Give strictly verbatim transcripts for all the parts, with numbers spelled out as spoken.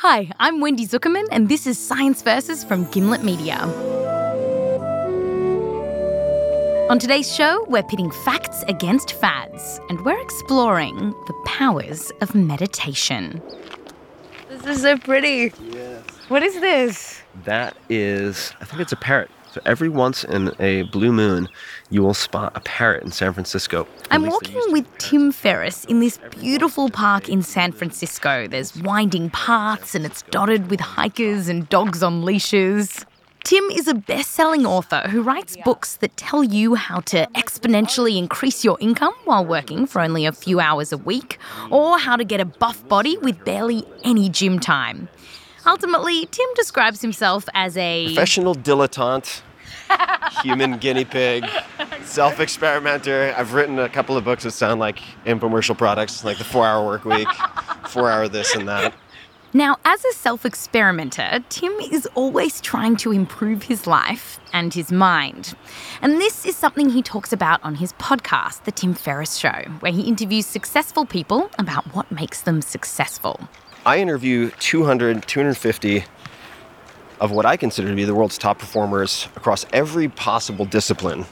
Hi, I'm Wendy Zuckerman, and this is Science Versus from Gimlet Media. On today's show, we're pitting facts against fads, and we're exploring the powers of meditation. This is so pretty. Yes. What is this? That is, I think it's a parrot. So every once in a blue moon, you will spot a parrot in San Francisco. At I'm least they walking used to with be parrots. Tim Ferriss in this beautiful park in San Francisco. There's winding paths and it's dotted with hikers and dogs on leashes. Tim is a best-selling author who writes books that tell you how to exponentially increase your income while working for only a few hours a week, or how to get a buff body with barely any gym time. Ultimately, Tim describes himself as a Professional dilettante, human guinea pig, self-experimenter. I've written a couple of books that sound like infomercial products, like the four-hour work week, four-hour this and that. Now, as a self-experimenter, Tim is always trying to improve his life and his mind. And this is something he talks about on his podcast, The Tim Ferriss Show, where he interviews successful people about what makes them successful. I interview two hundred, two hundred fifty of what I consider to be the world's top performers across every possible discipline,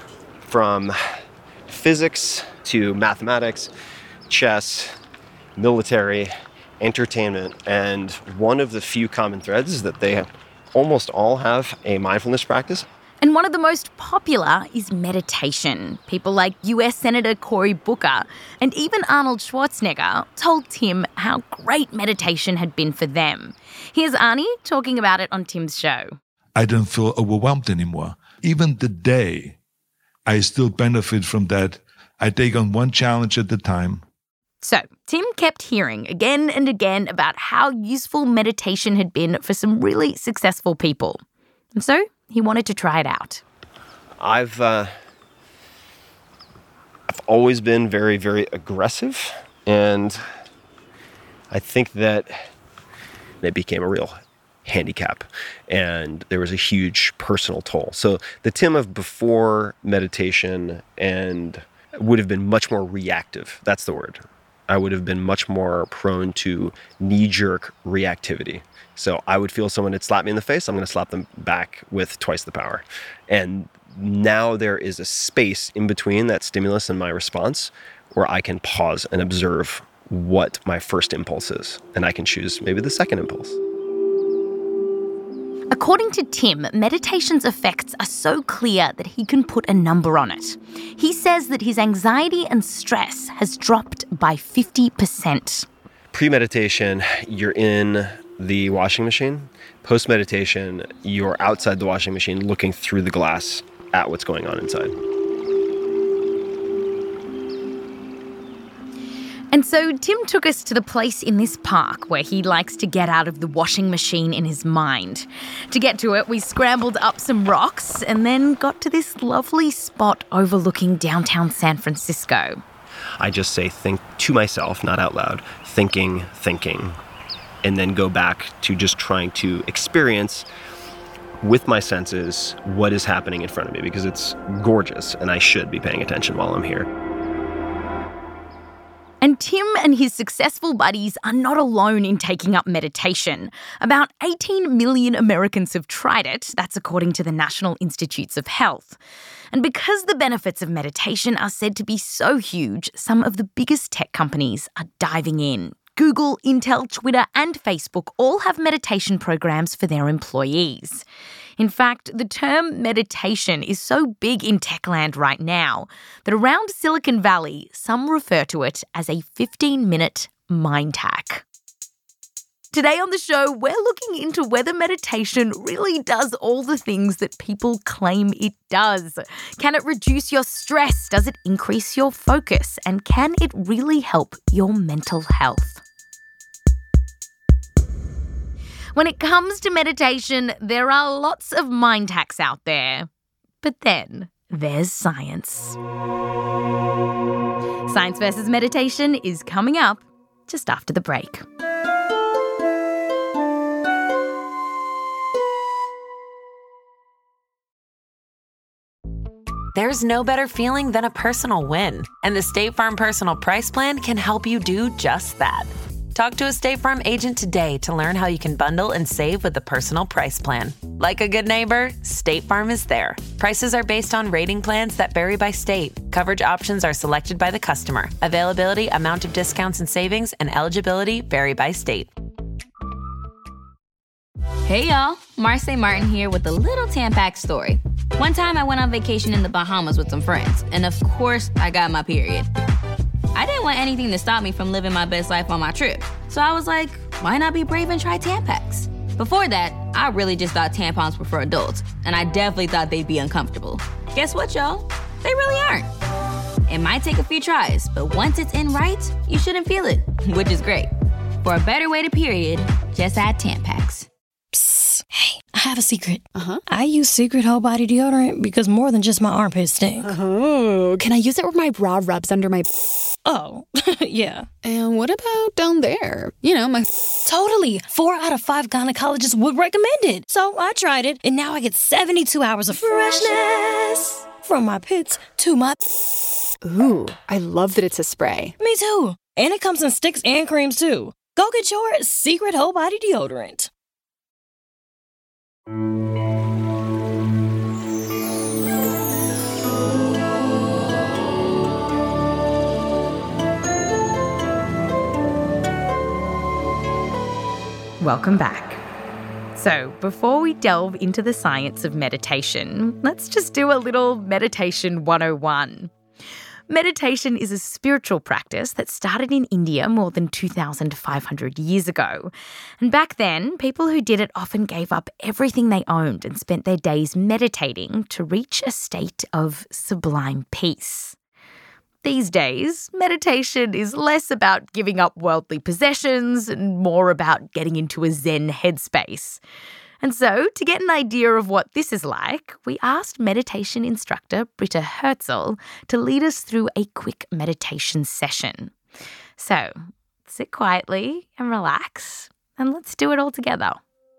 from physics to mathematics, chess, military, entertainment, and one of the few common threads is that they almost all have a mindfulness practice. And one of the most popular is meditation. People like U S Senator Cory Booker and even Arnold Schwarzenegger told Tim how great meditation had been for them. Here's Arnie talking about it on Tim's show. I don't feel overwhelmed anymore. Even today, I still benefit from that. I take on one challenge at a time. So, Tim kept hearing again and again about how useful meditation had been for some really successful people. And so, he wanted to try it out. I've uh, I've always been very, very aggressive, and I think that it became a real handicap, and there was a huge personal toll. So the Tim of before meditation and would have been much more reactive. That's the word. I would have been much more prone to knee-jerk reactivity. So I would feel someone had slapped me in the face, I'm going to slap them back with twice the power. And now there is a space in between that stimulus and my response where I can pause and observe what my first impulse is. And I can choose maybe the second impulse. According to Tim, meditation's effects are so clear that he can put a number on it. He says that his anxiety and stress has dropped by fifty percent. Pre-meditation, you're in the washing machine. Post-meditation, you're outside the washing machine looking through the glass at what's going on inside. And so Tim took us to the place in this park where he likes to get out of the washing machine in his mind. To get to it, we scrambled up some rocks and then got to this lovely spot overlooking downtown San Francisco. I just say think to myself, not out loud, thinking, thinking, and then go back to just trying to experience with my senses what is happening in front of me, because it's gorgeous and I should be paying attention while I'm here. And Tim and his successful buddies are not alone in taking up meditation. About eighteen million Americans have tried it. That's according to the National Institutes of Health. And because the benefits of meditation are said to be so huge, some of the biggest tech companies are diving in. Google, Intel, Twitter, and Facebook all have meditation programs for their employees. In fact, the term meditation is so big in techland right now that around Silicon Valley, some refer to it as a fifteen-minute mind hack. Today on the show, we're looking into whether meditation really does all the things that people claim it does. Can it reduce your stress? Does it increase your focus? And can it really help your mental health? When it comes to meditation, there are lots of mind hacks out there. But then there's science. Science versus Meditation is coming up just after the break. There's no better feeling than a personal win, and the State Farm Personal Price Plan can help you do just that. Talk to a State Farm agent today to learn how you can bundle and save with the Personal Price Plan. Like a good neighbor, State Farm is there. Prices are based on rating plans that vary by state. Coverage options are selected by the customer. Availability, amount of discounts and savings, and eligibility vary by state. Hey y'all, Marcy Martin here with a little Tampax story. One time I went on vacation in the Bahamas with some friends, and of course I got my period. I didn't want anything to stop me from living my best life on my trip. So I was like, why not be brave and try Tampax? Before that, I really just thought tampons were for adults, and I definitely thought they'd be uncomfortable. Guess what, y'all? They really aren't. It might take a few tries, but once it's in right, you shouldn't feel it, which is great. For a better way to period, just add Tampax. Psst. Hey, I have a secret. Uh-huh. I use Secret Whole Body Deodorant because more than just my armpits stink. Oh, can I use it where my bra rubs under my... Oh, yeah. And what about down there? You know, my... Totally. Four out of five gynecologists would recommend it. So I tried it, and now I get seventy-two hours of freshness. From my pits to my... Ooh, I love that it's a spray. Me too. And it comes in sticks and creams too. Go get your Secret Whole Body Deodorant. Welcome back. So, before we delve into the science of meditation, let's just do a little Meditation one oh one. Meditation is a spiritual practice that started in India more than two thousand five hundred years ago. And back then, people who did it often gave up everything they owned and spent their days meditating to reach a state of sublime peace. These days, meditation is less about giving up worldly possessions and more about getting into a Zen headspace. And so, to get an idea of what this is like, we asked meditation instructor Britta Herzl to lead us through a quick meditation session. So, sit quietly and relax, and let's do it all together.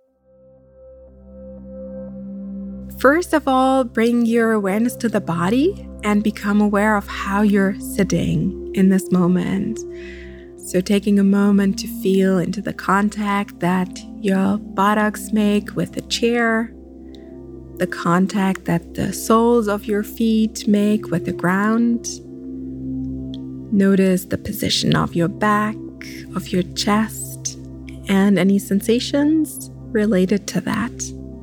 First of all, bring your awareness to the body and become aware of how you're sitting in this moment. So taking a moment to feel into the contact that your buttocks make with the chair, the contact that the soles of your feet make with the ground. Notice the position of your back, of your chest, and any sensations related to that.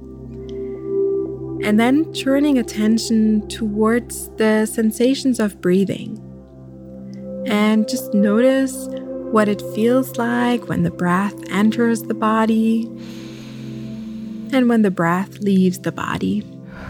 And then turning attention towards the sensations of breathing. And just notice what it feels like when the breath enters the body and when the breath leaves the body.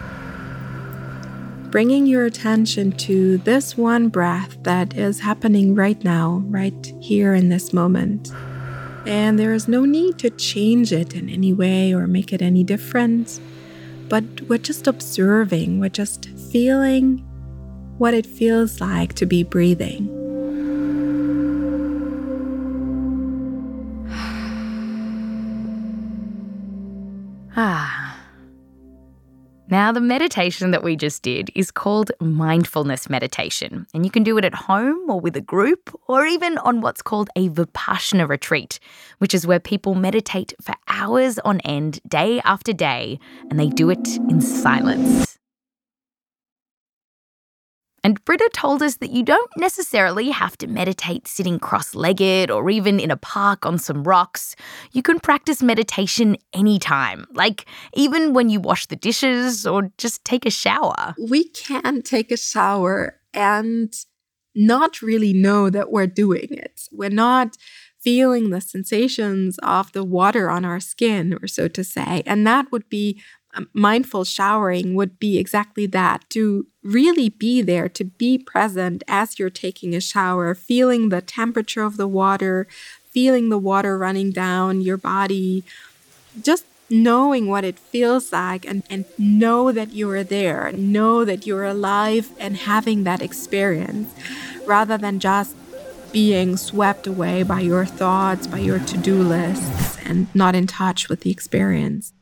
Bringing your attention to this one breath that is happening right now, right here in this moment. And there is no need to change it in any way or make it any different, but we're just observing, we're just feeling what it feels like to be breathing. Ah. Now, the meditation that we just did is called mindfulness meditation, and you can do it at home or with a group or even on what's called a Vipassana retreat, which is where people meditate for hours on end, day after day, and they do it in silence. And Britta told us that you don't necessarily have to meditate sitting cross-legged or even in a park on some rocks. You can practice meditation anytime, like even when you wash the dishes or just take a shower. We can take a shower and not really know that we're doing it. We're not feeling the sensations of the water on our skin, or so to say. And that would be mindful showering would be exactly that, to really be there, to be present as you're taking a shower, feeling the temperature of the water, feeling the water running down your body, just knowing what it feels like and, and know that you are there, know that you're alive and having that experience, rather than just being swept away by your thoughts, by your to-do lists, and not in touch with the experience.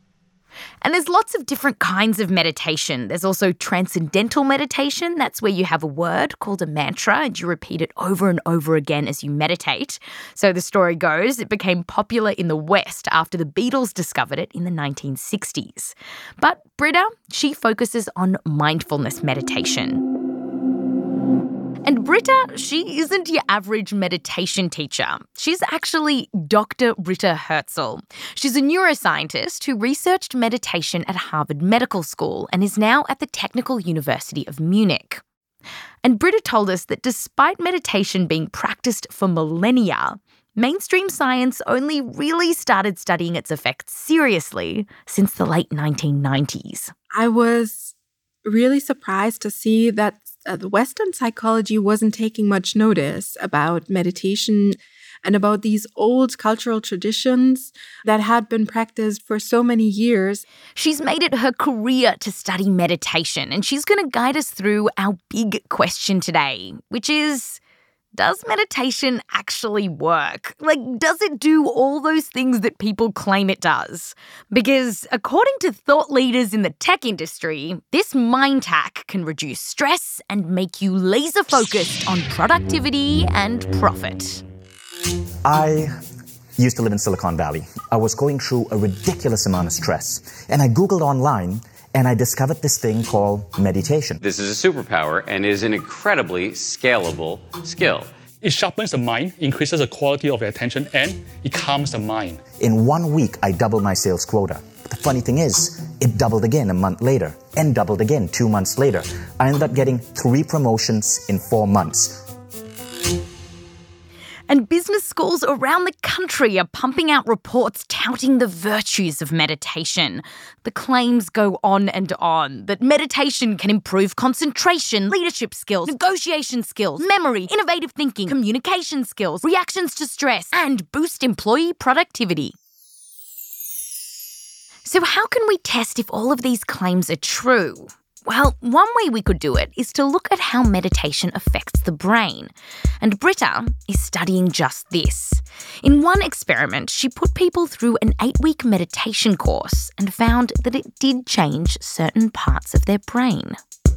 And there's lots of different kinds of meditation. There's also transcendental meditation. That's where you have a word called a mantra and you repeat it over and over again as you meditate. So the story goes, it became popular in the West after the Beatles discovered it in the nineteen sixties. But Britta, she focuses on mindfulness meditation. And Britta, she isn't your average meditation teacher. She's actually Doctor Britta Herzl. She's a neuroscientist who researched meditation at Harvard Medical School and is now at the Technical University of Munich. And Britta told us that despite meditation being practiced for millennia, mainstream science only really started studying its effects seriously since the late nineteen nineties. I was really surprised to see that uh, the Western psychology wasn't taking much notice about meditation and about these old cultural traditions that had been practiced for so many years. She's made it her career to study meditation, and she's going to guide us through our big question today, which is, does meditation actually work? Like, does it do all those things that people claim it does? Because according to thought leaders in the tech industry, this mind hack can reduce stress and make you laser focused on productivity and profit. I used to live in Silicon Valley. I was going through a ridiculous amount of stress, and I Googled online and I discovered this thing called meditation. This is a superpower and is an incredibly scalable skill. It sharpens the mind, increases the quality of the attention, and it calms the mind. In one week, I doubled my sales quota. But the funny thing is, it doubled again a month later, and doubled again two months later. I ended up getting three promotions in four months. And business schools around the country are pumping out reports touting the virtues of meditation. The claims go on and on that meditation can improve concentration, leadership skills, negotiation skills, memory, innovative thinking, communication skills, reactions to stress, and boost employee productivity. So how can we test if all of these claims are true? Well, one way we could do it is to look at how meditation affects the brain. And Britta is studying just this. In one experiment, she put people through an eight-week meditation course and found that it did change certain parts of their brain.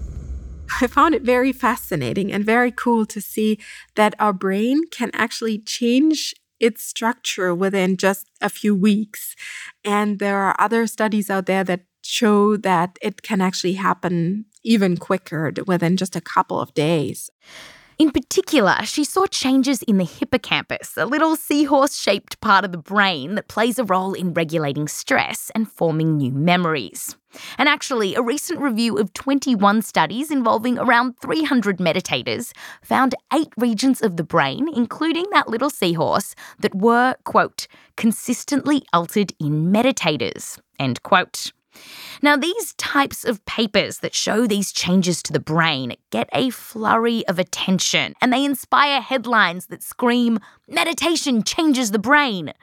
I found it very fascinating and very cool to see that our brain can actually change its structure within just a few weeks. And there are other studies out there that show that it can actually happen even quicker within just a couple of days. In particular, she saw changes in the hippocampus, a little seahorse-shaped part of the brain that plays a role in regulating stress and forming new memories. And actually, a recent review of twenty-one studies involving around three hundred meditators found eight regions of the brain, including that little seahorse, that were, quote, consistently altered in meditators, end quote. Now, these types of papers that show these changes to the brain get a flurry of attention, and they inspire headlines that scream, meditation changes the brain.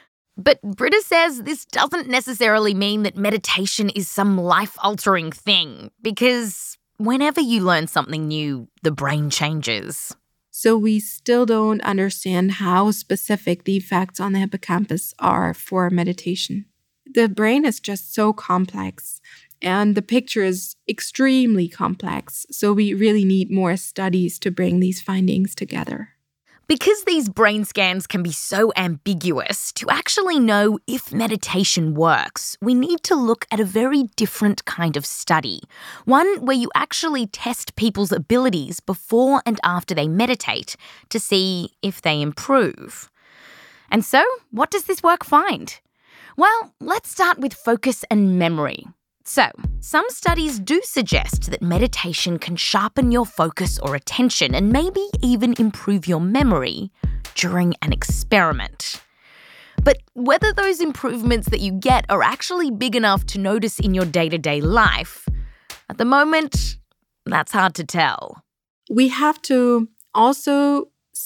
But Britta says this doesn't necessarily mean that meditation is some life-altering thing, because whenever you learn something new, the brain changes. So we still don't understand how specific the effects on the hippocampus are for meditation. The brain is just so complex, and the picture is extremely complex, so we really need more studies to bring these findings together. Because these brain scans can be so ambiguous, to actually know if meditation works, we need to look at a very different kind of study. One where you actually test people's abilities before and after they meditate to see if they improve. And so, what does this work find? Well, let's start with focus and memory. So, some studies do suggest that meditation can sharpen your focus or attention and maybe even improve your memory during an experiment. But whether those improvements that you get are actually big enough to notice in your day-to-day life, at the moment, that's hard to tell. We have to also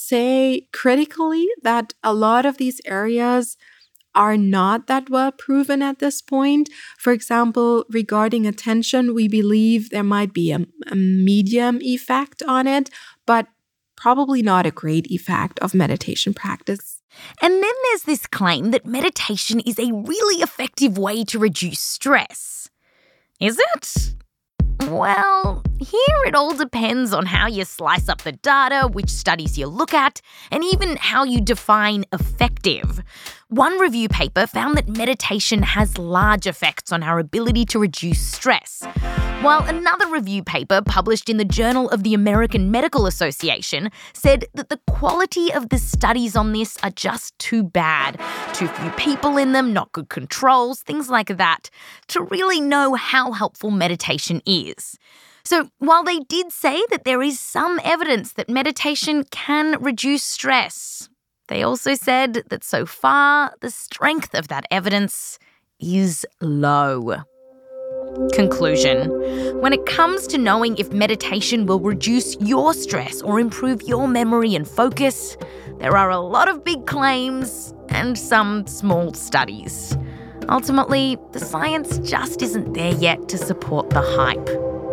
say critically that a lot of these areas are not that well proven at this point. For example, regarding attention, we believe there might be a, a medium effect on it, but probably not a great effect of meditation practice. And then there's this claim that meditation is a really effective way to reduce stress. Is it? Well, here it all depends on how you slice up the data, which studies you look at, and even how you define effective. One review paper found that meditation has large effects on our ability to reduce stress, while another review paper published in the Journal of the American Medical Association said that the quality of the studies on this are just too bad. Too few people in them, not good controls, things like that, to really know how helpful meditation is. So while they did say that there is some evidence that meditation can reduce stress, they also said that so far the strength of that evidence is low. Conclusion. When it comes to knowing if meditation will reduce your stress or improve your memory and focus, there are a lot of big claims and some small studies. Ultimately, the science just isn't there yet to support the hype.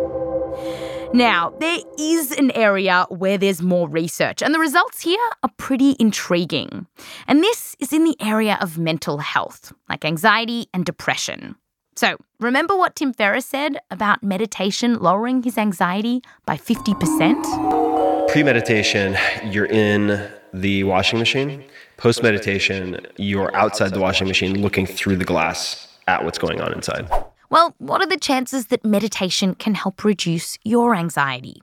Now, there is an area where there's more research, and the results here are pretty intriguing. And this is in the area of mental health, like anxiety and depression. So, remember what Tim Ferriss said about meditation lowering his anxiety by fifty percent? Pre-meditation, you're in the washing machine. Post-meditation, you're outside the washing machine looking through the glass at what's going on inside. Well, what are the chances that meditation can help reduce your anxiety?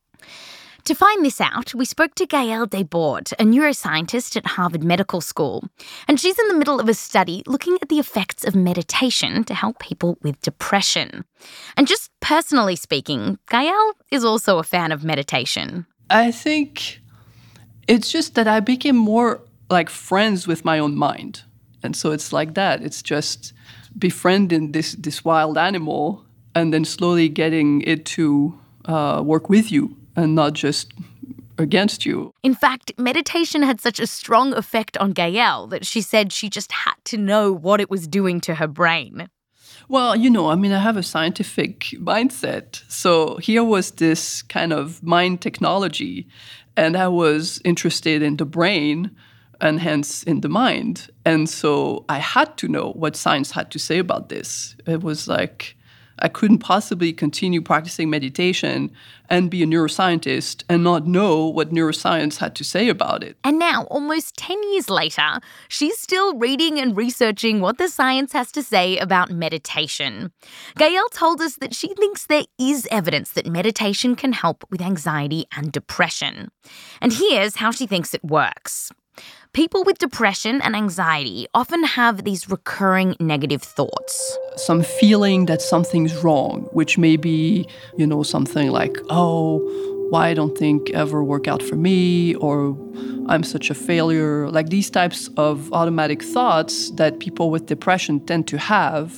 To find this out, we spoke to Gaëlle Desbordes, a neuroscientist at Harvard Medical School, and she's in the middle of a study looking at the effects of meditation to help people with depression. And just personally speaking, Gaëlle is also a fan of meditation. I think it's just that I became more like friends with my own mind. And so it's like that. It's just befriending this, this wild animal and then slowly getting it to uh, work with you and not just against you. In fact, meditation had such a strong effect on Gaëlle that she said she just had to know what it was doing to her brain. Well, you know, I mean, I have a scientific mindset. So here was this kind of mind technology, and I was interested in the brain and hence in the mind. And so I had to know what science had to say about this. It was like I couldn't possibly continue practicing meditation and be a neuroscientist and not know what neuroscience had to say about it. And now, almost ten years later, she's still reading and researching what the science has to say about meditation. Gaëlle told us that she thinks there is evidence that meditation can help with anxiety and depression. And here's how she thinks it works. People with depression and anxiety often have these recurring negative thoughts. Some feeling that something's wrong, which may be, you know, something like, oh, why don't things ever work out for me? Or I'm such a failure. Like these types of automatic thoughts that people with depression tend to have.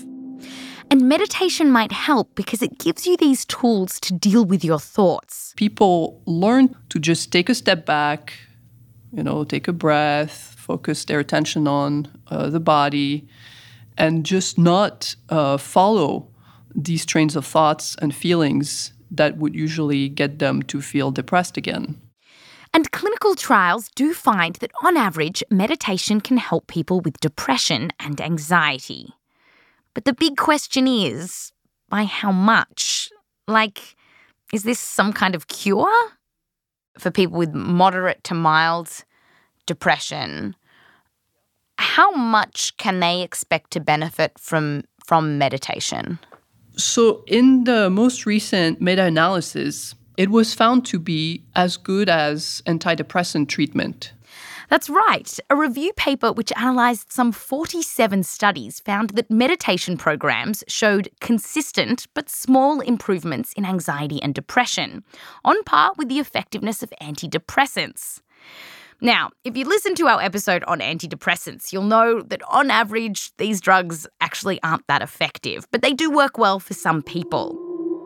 And meditation might help because it gives you these tools to deal with your thoughts. People learn to just take a step back, you know, take a breath, focus their attention on uh, the body, and just not uh, follow these trains of thoughts and feelings that would usually get them to feel depressed again. And clinical trials do find that on average, meditation can help people with depression and anxiety. But the big question is, by how much? Like, is this some kind of cure? For people with moderate to mild depression, how much can they expect to benefit from, from meditation? So in the most recent meta-analysis, it was found to be as good as antidepressant treatment. That's right. A review paper which analysed some forty-seven studies found that meditation programs showed consistent but small improvements in anxiety and depression, on par with the effectiveness of antidepressants. Now, if you listen to our episode on antidepressants, you'll know that on average, these drugs actually aren't that effective, but they do work well for some people.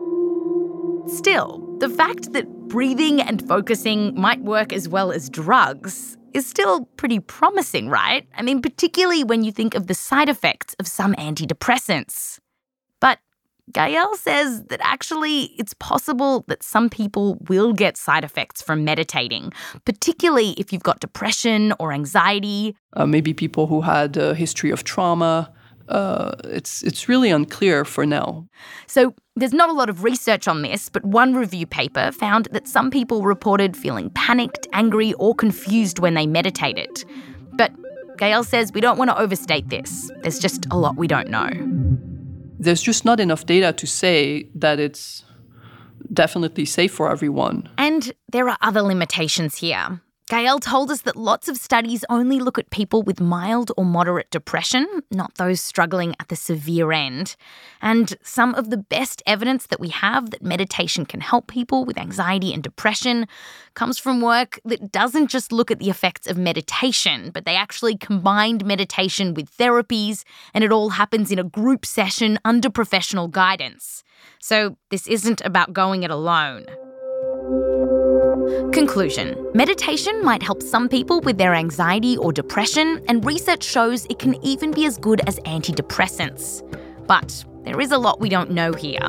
Still, the fact that breathing and focusing might work as well as drugs is still pretty promising, right? I mean, particularly when you think of the side effects of some antidepressants. But Gael says that actually it's possible that some people will get side effects from meditating, particularly if you've got depression or anxiety. Uh, maybe people who had a history of trauma. Uh, it's it's really unclear for now. So there's not a lot of research on this, but one review paper found that some people reported feeling panicked, angry, or confused when they meditated. But Gael says we don't want to overstate this. There's just a lot we don't know. There's just not enough data to say that it's definitely safe for everyone. And there are other limitations here. Gael told us that lots of studies only look at people with mild or moderate depression, not those struggling at the severe end. And some of the best evidence that we have that meditation can help people with anxiety and depression comes from work that doesn't just look at the effects of meditation, but they actually combined meditation with therapies, and it all happens in a group session under professional guidance. So this isn't about going it alone. Conclusion. Meditation might help some people with their anxiety or depression, and research shows it can even be as good as antidepressants. But there is a lot we don't know here.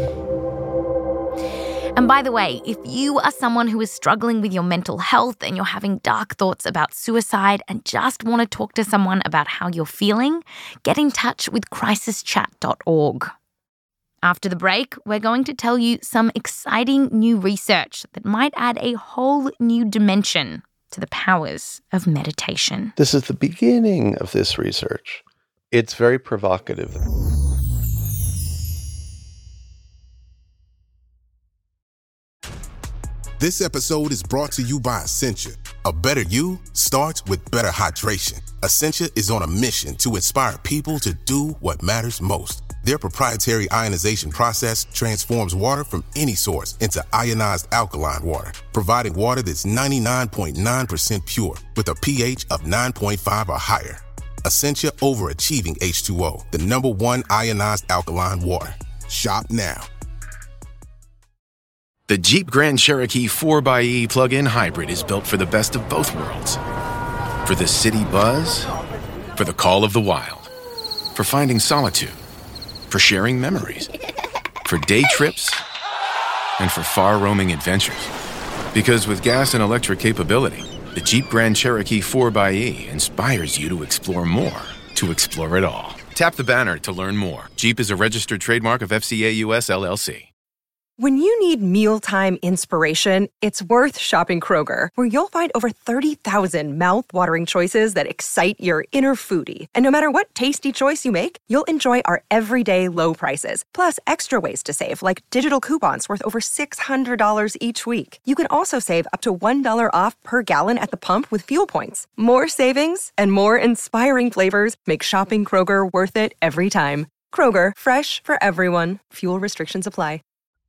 And by the way, if you are someone who is struggling with your mental health and you're having dark thoughts about suicide and just want to talk to someone about how you're feeling, get in touch with crisis chat dot org. After the break, we're going to tell you some exciting new research that might add a whole new dimension to the powers of meditation. This is the beginning of this research. It's very provocative. This episode is brought to you by Essentia. A better you starts with better hydration. Essentia is on a mission to inspire people to do what matters most. Their proprietary ionization process transforms water from any source into ionized alkaline water, providing water that's ninety-nine point nine percent pure with a pH of nine point five or higher. Essentia overachieving H two O, the number one ionized alkaline water. Shop now. The Jeep Grand Cherokee four by E plug-in hybrid is built for the best of both worlds. For the city buzz, for the call of the wild, for finding solitude, for sharing memories, for day trips, and for far-roaming adventures. Because with gas and electric capability, the Jeep Grand Cherokee four by E inspires you to explore more, to explore it all. Tap the banner to learn more. Jeep is a registered trademark of F C A U S L L C. When you need mealtime inspiration, it's worth shopping Kroger, where you'll find over thirty thousand mouth-watering choices that excite your inner foodie. And no matter what tasty choice you make, you'll enjoy our everyday low prices, plus extra ways to save, like digital coupons worth over six hundred dollars each week. You can also save up to one dollar off per gallon at the pump with fuel points. More savings and more inspiring flavors make shopping Kroger worth it every time. Kroger, fresh for everyone. Fuel restrictions apply.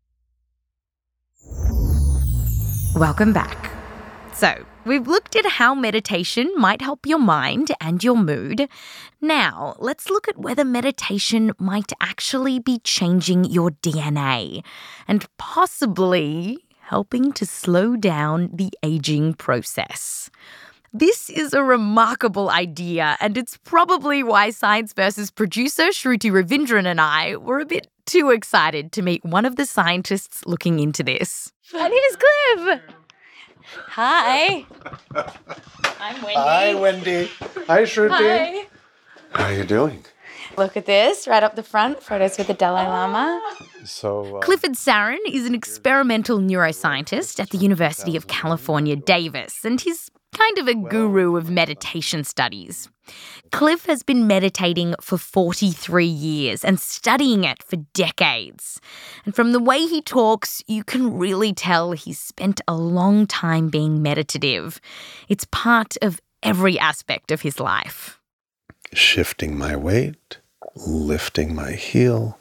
Welcome back. So, we've looked at how meditation might help your mind and your mood. Now, let's look at whether meditation might actually be changing your D N A and possibly helping to slow down the aging process. This is a remarkable idea, and it's probably why Science Versus producer Shruti Ravindran and I were a bit too excited to meet one of the scientists looking into this. And here's Cliff. Hi. I'm Wendy. Hi, Wendy. Hi, Shruti. Hi. How are you doing? Look at this, right up the front, photos with the Dalai Lama. So, uh, Clifford Sarin is an experimental neuroscientist at the University of California, Davis, and he's kind of a guru of meditation studies. Cliff has been meditating for forty-three years and studying it for decades. And from the way he talks, you can really tell he's spent a long time being meditative. It's part of every aspect of his life. Shifting my weight, lifting my heel,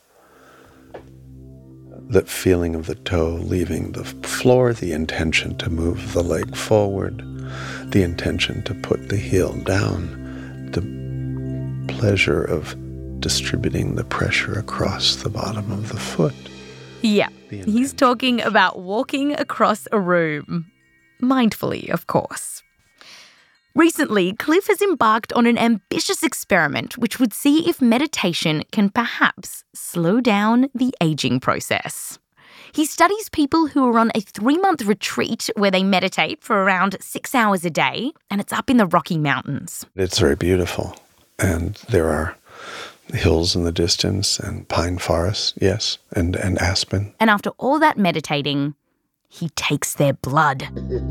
that feeling of the toe leaving the floor, the intention to move the leg forward, the intention to put the heel down, the pleasure of distributing the pressure across the bottom of the foot. Yeah, he's talking about walking across a room. Mindfully, of course. Recently, Cliff has embarked on an ambitious experiment which would see if meditation can perhaps slow down the aging process. He studies people who are on a three-month retreat where they meditate for around six hours a day, and it's up in the Rocky Mountains. It's very beautiful, and there are hills in the distance and pine forests, yes, and, and aspen. And after all that meditating, he takes their blood.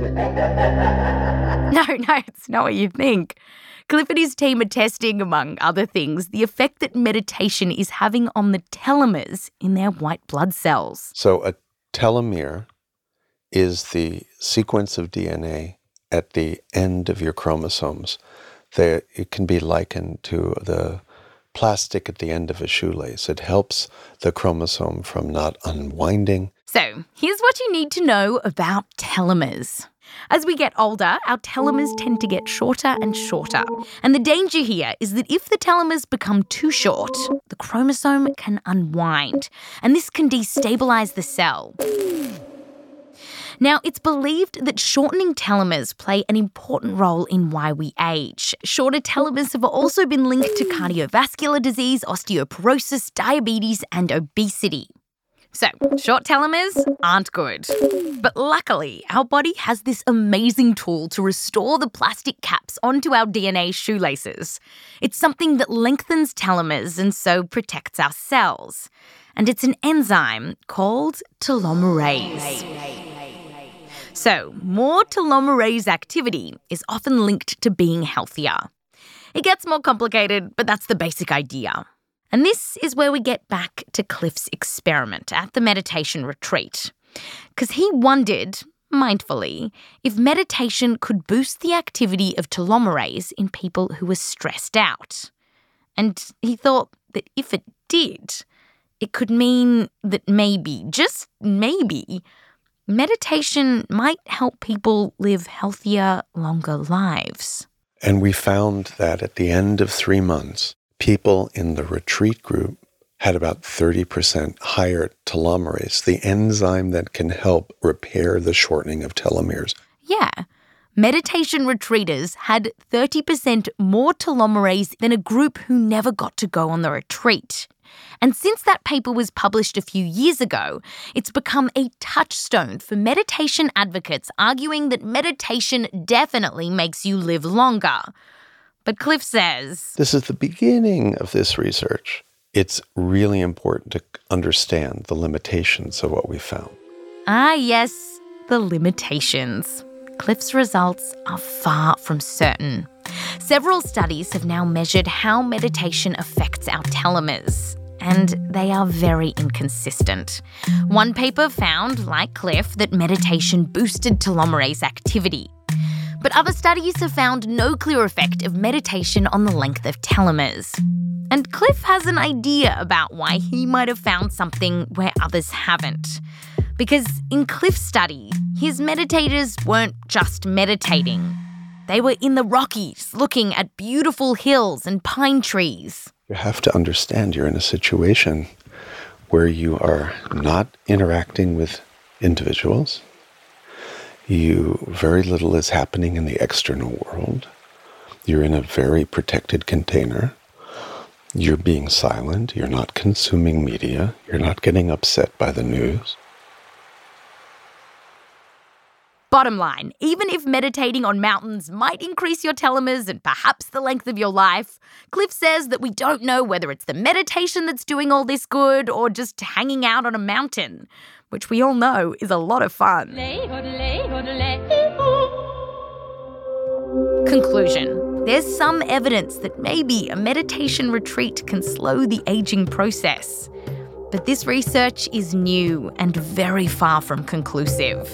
No, no, it's not what you think. Cliff and his team are testing, among other things, the effect that meditation is having on the telomeres in their white blood cells. So a telomere is the sequence of D N A at the end of your chromosomes. They, it can be likened to the plastic at the end of a shoelace. It helps the chromosome from not unwinding. So, here's what you need to know about telomeres. As we get older, our telomeres tend to get shorter and shorter. And the danger here is that if the telomeres become too short, the chromosome can unwind, and this can destabilize the cell. Now, it's believed that shortening telomeres play an important role in why we age. Shorter telomeres have also been linked to cardiovascular disease, osteoporosis, diabetes, and obesity. So, short telomeres aren't good. But luckily, our body has this amazing tool to restore the plastic caps onto our D N A shoelaces. It's something that lengthens telomeres and so protects our cells. And it's an enzyme called telomerase. So, more telomerase activity is often linked to being healthier. It gets more complicated, but that's the basic idea. And this is where we get back to Cliff's experiment at the meditation retreat. Because he wondered, mindfully, if meditation could boost the activity of telomerase in people who were stressed out. And he thought that if it did, it could mean that maybe, just maybe, meditation might help people live healthier, longer lives. And we found that at the end of three months, people in the retreat group had about thirty percent higher telomerase, the enzyme that can help repair the shortening of telomeres. Yeah. Meditation retreaters had thirty percent more telomerase than a group who never got to go on the retreat. And since that paper was published a few years ago, it's become a touchstone for meditation advocates arguing that meditation definitely makes you live longer. But Cliff says, this is the beginning of this research. It's really important to understand the limitations of what we found. Ah, yes, the limitations. Cliff's results are far from certain. Several studies have now measured how meditation affects our telomeres, and they are very inconsistent. One paper found, like Cliff, that meditation boosted telomerase activity. But other studies have found no clear effect of meditation on the length of telomeres. And Cliff has an idea about why he might have found something where others haven't. Because in Cliff's study, his meditators weren't just meditating. They were in the Rockies, looking at beautiful hills and pine trees. You have to understand you're in a situation where you are not interacting with individuals. You, very little is happening in the external world. You're in a very protected container. You're being silent. You're not consuming media. You're not getting upset by the news. Bottom line, even if meditating on mountains might increase your telomeres and perhaps the length of your life, Cliff says that we don't know whether it's the meditation that's doing all this good or just hanging out on a mountain, which we all know is a lot of fun. Conclusion. There's some evidence that maybe a meditation retreat can slow the aging process. But this research is new and very far from conclusive.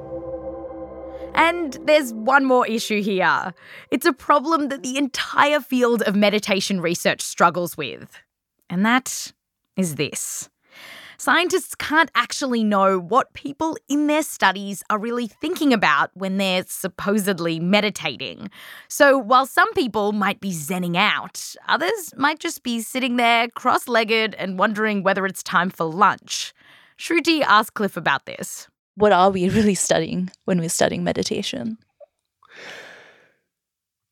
And there's one more issue here. It's a problem that the entire field of meditation research struggles with. And that is this. Scientists can't actually know what people in their studies are really thinking about when they're supposedly meditating. So while some people might be zenning out, others might just be sitting there cross-legged and wondering whether it's time for lunch. Shruti asked Cliff about this. What are we really studying when we're studying meditation?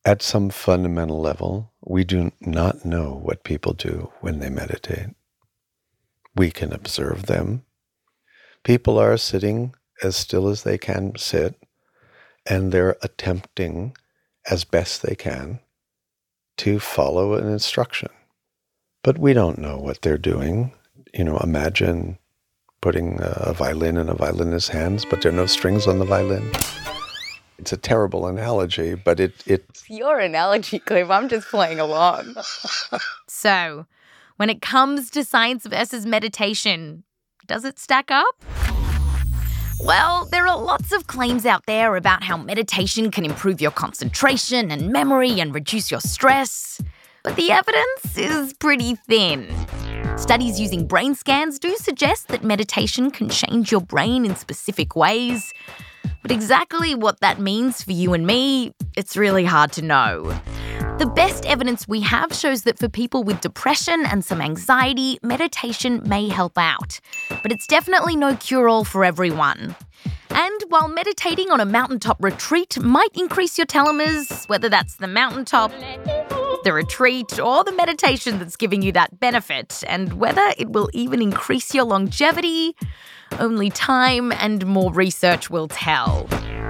At some fundamental level, we do not know what people do when they meditate. We can observe them. People are sitting as still as they can sit, and they're attempting as best they can to follow an instruction. But we don't know what they're doing. You know, imagine putting a violin in a violinist's hands, but there are no strings on the violin. It's a terrible analogy, but it... it It's your analogy, Cliff. I'm just playing along. So, when it comes to science versus meditation, does it stack up? Well, there are lots of claims out there about how meditation can improve your concentration and memory and reduce your stress. But the evidence is pretty thin. Studies using brain scans do suggest that meditation can change your brain in specific ways. But exactly what that means for you and me, it's really hard to know. The best evidence we have shows that for people with depression and some anxiety, meditation may help out. But it's definitely no cure-all for everyone. And while meditating on a mountaintop retreat might increase your telomeres, whether that's the mountaintop, the retreat, or the meditation that's giving you that benefit, and whether it will even increase your longevity, only time and more research will tell.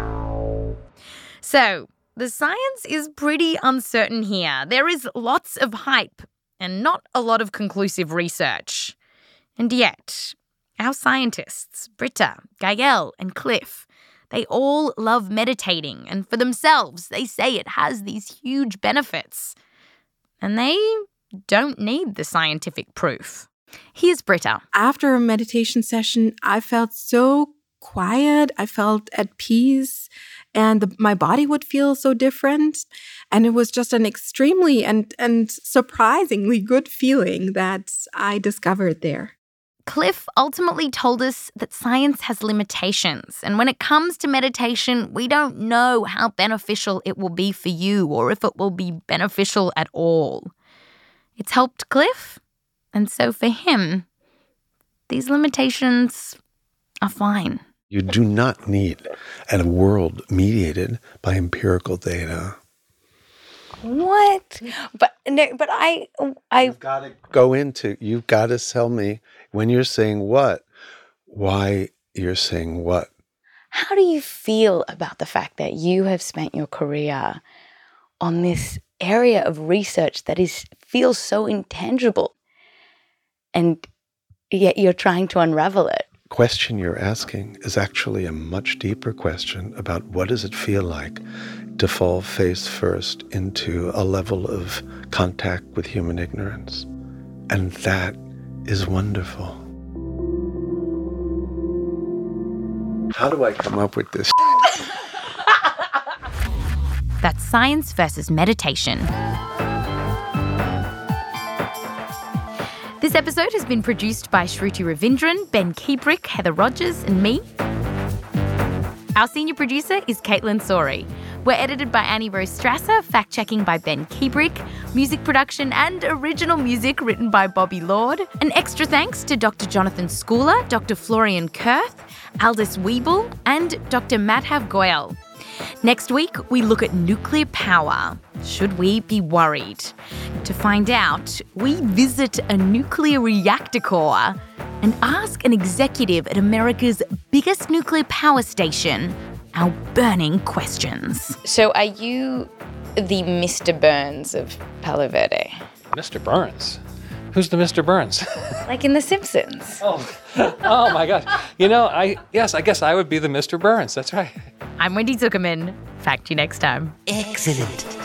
So, the science is pretty uncertain here. There is lots of hype and not a lot of conclusive research. And yet, our scientists, Britta, Gael, and Cliff, they all love meditating, and for themselves, they say it has these huge benefits. And they don't need the scientific proof. Here's Britta. After a meditation session, I felt so quiet. I felt at peace, and the, my body would feel so different. And it was just an extremely and, and surprisingly good feeling that I discovered there. Cliff ultimately told us that science has limitations, and when it comes to meditation, we don't know how beneficial it will be for you or if it will be beneficial at all. It's helped Cliff, and so for him, these limitations are fine. You do not need a world mediated by empirical data. What? But no, but I, I. You've got to go into. You've got to tell me when you're saying what, why you're saying what. How do you feel about the fact that you have spent your career on this area of research that is feels so intangible, and yet you're trying to unravel it? Question you're asking is actually a much deeper question about what does it feel like to fall face first into a level of contact with human ignorance. And that is wonderful. How do I come up with this? That's Science versus Meditation. This episode has been produced by Shruti Ravindran, Ben Kebrick, Heather Rogers, and me. Our senior producer is Caitlin Sori. We're edited by Annie Rose Strasser, fact-checking by Ben Kebrick, music production and original music written by Bobby Lord. An extra thanks to Doctor Jonathan Schooler, Doctor Florian Kurth, Aldous Wiebel, and Doctor Madhav Goyal. Next week, we look at nuclear power. Should we be worried? To find out, we visit a nuclear reactor core and ask an executive at America's biggest nuclear power station our burning questions. So are you the Mister Burns of Palo Verde? Mister Burns? Who's the Mister Burns? Like in The Simpsons. Oh, oh my gosh. You know, I yes, I guess I would be the Mister Burns. That's right. I'm Wendy Zuckerman. Fact you next time. Excellent.